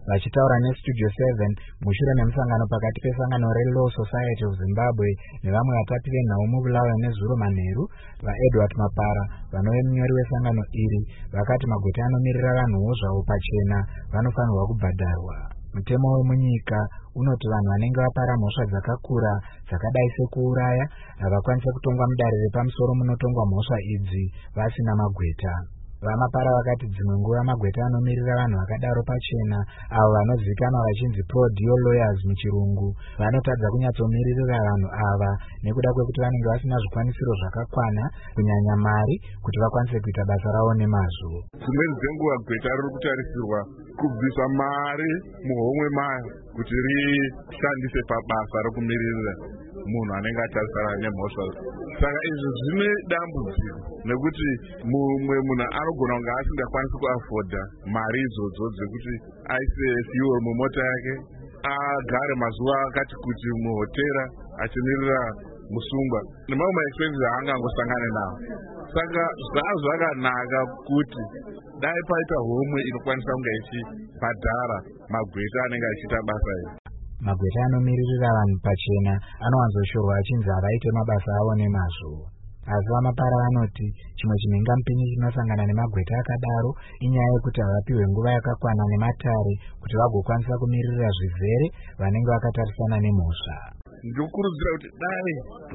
Vachitaura neStudio 7 mushure memusangano pakati pesangano reLaw Society of Zimbabwe nevamwe vatatu venhau mubulawayo nezuro manheru, vaEdward Mapara vanove munyori wesangano iri vakati magweta anomirira vanhuwo zvavo pachena vanofanirwa kubhadharwa. Mutemo wemunyika unoti vanhu vanenge vapara mhosva dzakakura dzakadai sekuuraya havakwanise kutongwa mudare repamusoro munotongwa mhosva idzi vasina magweta. Vamapara vakati dzimwe nguva magweta anomirira vanhu vakadaro pachena avo vanozivikanwa vachinzi pro-deal lawyers muchirungu vanotadza kunyatsomiririra vanhu ava nekuda kwekuti vanenge vasina zvikwanisiro zvakakwana kunyanya mari kuti vakwanise kuita basa ravo nemazvo. Dzimweni dzenguva gweta riri kutarisirwa kubvisa mari muhomwe mayo kuti rishandise pabasa rokumiririra munhu anenge atarisana nemhosva. Saka izvi zvine dambudziko nekuti mumwe munhu anogona kunge asingakwanisi kuafodha mari idzodzo dzekuti aise fuel mumota yake, agare mazuva akati kuti muhotera achimirira musungwa nemamwe maexpenses aangangosangane nawo. Saka zvazvakanaka kuti dai paita homwe inokwanisa kunge ichibhadhara magweta anenge achiita basa iri. Magweta anomiririra vanhu pachena anowanzoshorwa achinzi havaite mabasa avo nemazvo. Asi Vamapara vanoti chimwe chinengamupinyi chinosangana nemagweta akadaro inyaya yekuti havapiwe nguva yakakwana nematare kuti vagokwanisa kumiririra zvizere vanenge vakatarisana nemhosva. Ndikurudzira kuti dai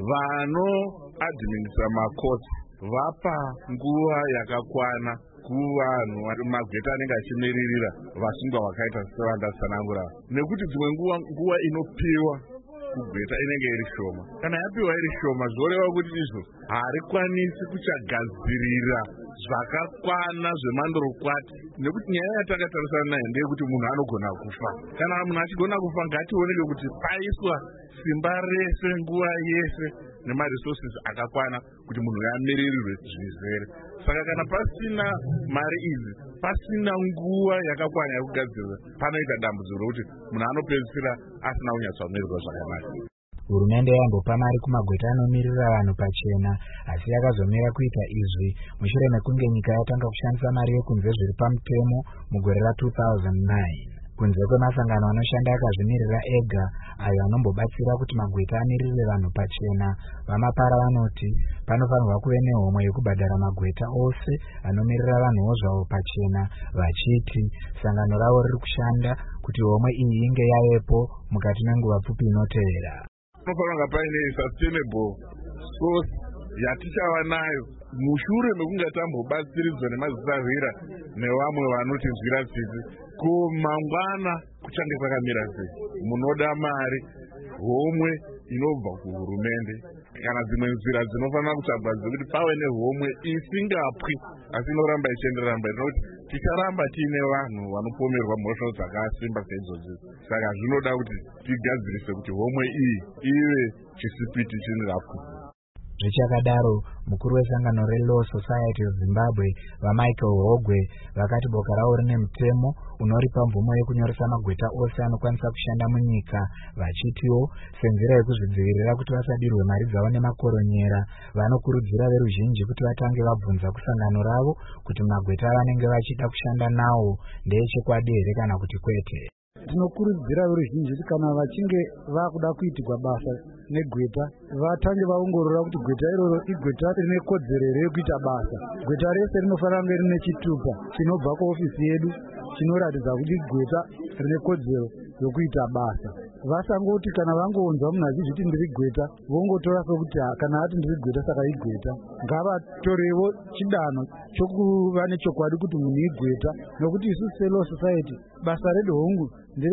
vanoadhiminisa makoti vapa nguva yakakwana kuvanhu magweta anenge achimiririra vasungwa vakaita sevandasanangura, nekuti dzimwe nguva inopiwa kugweta inenge iri shoma. Kana yapiwa iri shoma zvoreva kuti izvo harikwanisi kuchagadzirira zvakakwana zvemandorokwati, nekuti nyaya yatakatarisana nayo ndeyekuti munhu anogona kufa. Kana munhu achigona kufa ngationeke kuti paiswa simba rese nguva yese nemaresources akakwana kuti munhu amiririrwe zvizere. Saka kana pasina mari idzi, pasina nguva yakakwana yekugadzirira, panoita dambudziko rokuti munhu anopedzisira asina kunyatsamirirwa zvakanaka. Hurumende yambopa mari kumagweta anomirira vanhu pachena, asi yakazomira kuita izvi mushure mekunge nyika yatanga kushandisa mari yekunze zviri pamutemo mugore ra2009. Kunze kwemasangano anoshanda akazvimirira ega ayo anombobatsira kuti magweta amirire vanhu pachena, Vamapara vanoti panofanirwa kuve nehomwe yekubhadhara magweta ose anomirira vanhuwo zvavo pachena, vachiti sangano ravo riri kushanda kuti homwe iyi inge yavepo mukati menguva pfupi inotevera. Panofanirwa paine sustainable source yatichava nayo mushure mekunge tambobatsiridzwa nemazisavhira nevamwe vanoti nzira tsitsi. Ko mangwana kuchange kwakamira sei? Munoda mari, homwe inobva kuhurumende kana dzimwe nzira dzinofanira kutsvagwa dzekuti pave nehomwe isingapwi asi inoramba ichienderera mberi, nokuti ticharamba tiine vanhu vanopomerwa mhosva dzakasimba saidzodzi. Saka zvinoda kuti tigadzirise kuti homwe iyi ive chisipiti chinorapwa. Zvichakadaro, mukuru wesangano reLaw Society of Zimbabwe vaMichael Hogwe vakati boka ravo rine mutemo unoripa mvumo yekunyoresa magweta ose anokwanisa kushanda munyika, vachitiwo senzira yekuzvidzivirira kuti vasadirwe mari dzavo nemakoronyera, vanokurudzira veruzhinji kuti vatange vabvunza kusangano ravo kuti magweta vanenge vachida kushanda nawo ndeechokwadi here kana kuti kwete. Tinokurudzira veruzhinji kuti kana vachinge vakuda kuitirwa basa negweta vatange vaongorora kuti gweta iroro igweta rine kodzero here yekuita basa. Gweta rese rinofanira kunge rine chitupa chinobva kuofisi yedu chinoratidza kuti gweta rine kodzero yokuita basa. Vasangoti kana vangoonzwa munhu achizviti ndiri gweta vongotora sokuti kana ati ndiri gweta saka igweta. Ngavatorewo chidanho chokuva nechokwadi kuti munhu igweta, nokuti isu seLaw Society basa redu hongu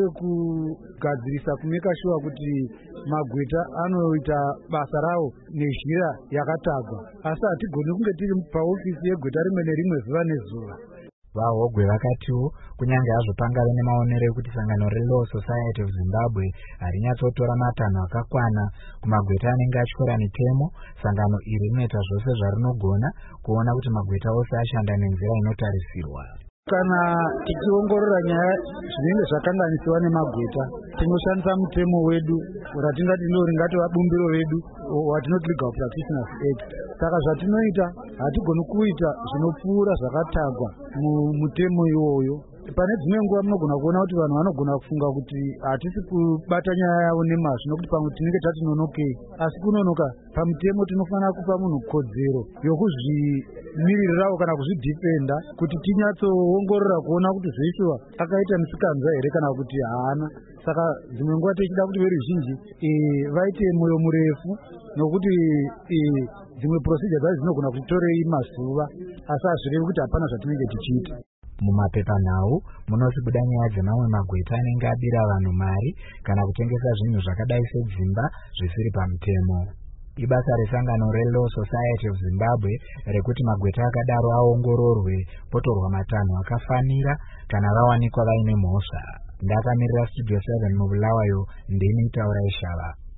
nderekugadzirisa kumeka shuwa kuti magweta anoita basa rawo nezhira yakatagwa, asi hatigoni kunge tiri paofisi yegweta rimwe nerimwe zuva nezuva. VaHogwe vakatiwo kunyange hazvo pangave nemaonero ekuti sangano reLaw Society of Zimbabwe harinyatsotora matanho akakwana kumagweta anenge atyora mitemo, sangano iri rinoita zvose zvarinogona kuona kuti magweta ose ashanda nenzira inotarisirwa. Kana tichiongorora nyaya zvinenge zvakanganisiwa nemagweta, tinoshandisa mutemo wedu ratingati ringati vabumbiro vedu watinoti Legal Practitioners Act. Saka zvatinoita hatigoni kuita zvinopfuura zvakatagwa mumutemo iwoyo. pane dzimwe nguva munogona kuona kuti vanhu vanogona kufunga kuti hatisi kubata nyaya yavo nemazvo nokuti pamwe tinenge tatinonokei, asi kunonoka pamutemo tinofanira kupa munhu kodzero yokuzvimiririrawo kana kuzvidhifenda kuti tinyatsoongorora kuona kuti zveishuwa akaita musikanzwa here kana kuti haana. Saka dzimwe nguva tichida kuti veruzhinji vaite mwoyo murefu, nokuti dzimwe procedure dzacho dzinogona kutitorei mazuva, asi hazvirevi kuti hapana zvatinenge tichiita. Mumapepanhau munosibuda nyaya dzemamwe magweta anenge abira vanhu mari kana kutengesa zvinhu zvakadai sedzimba zvisiri pamutemo. Ibasa resangano reLaw Society of Zimbabwe rekuti magweta akadaro aongororwe potorwa matanho akafanira kana vawanikwa vaine mhosva. Ndakamirira Studio 7 muBulawayo, ndini Taurai Shava.